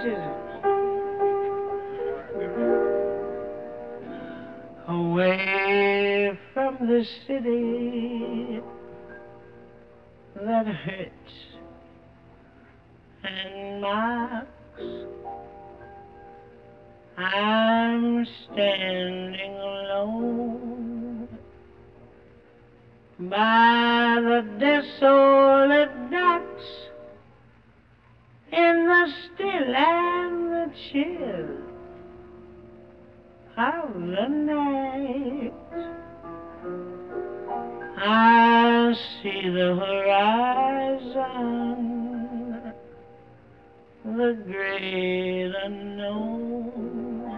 away from the city that hurts and mocks. I'm standing alone by the desolate docks, in the still and the chill of the night. I see the horizon, the great unknown.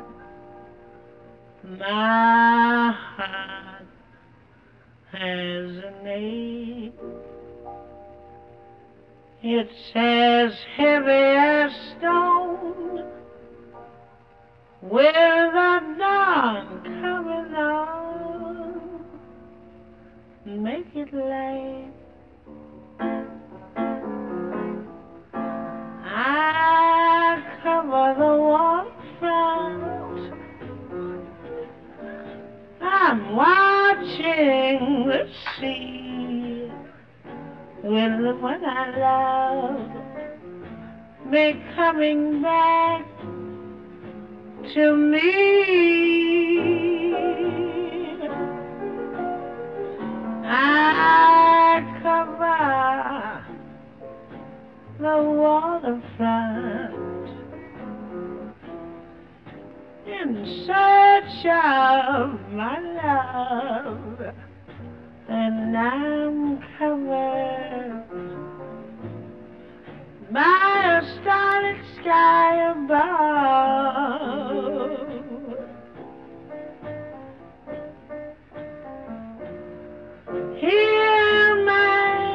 My heart has an ache. It's as heavy as stone, with the dawn coming on. Make it light. I cover the waterfront. I'm watching the sea with the one I love be coming back to me. I cover the waterfront in search of my love, and I'm covered by a starlit sky above. Here am I,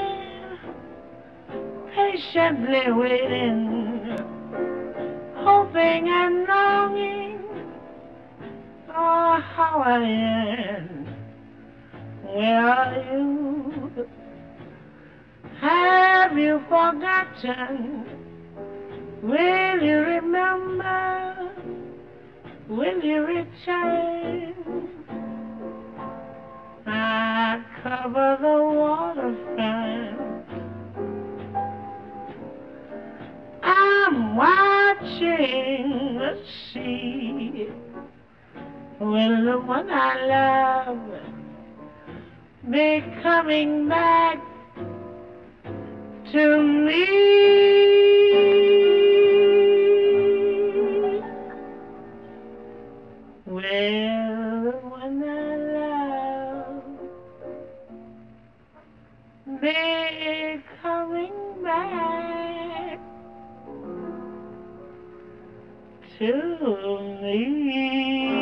patiently waiting, hoping and longing. Oh, how I yearn. Where are you? Have you forgotten? Will you remember? Will you return? I cover the waterfront. I'm watching the sea with the one I love be coming back to me. Will the one I love be coming back to me?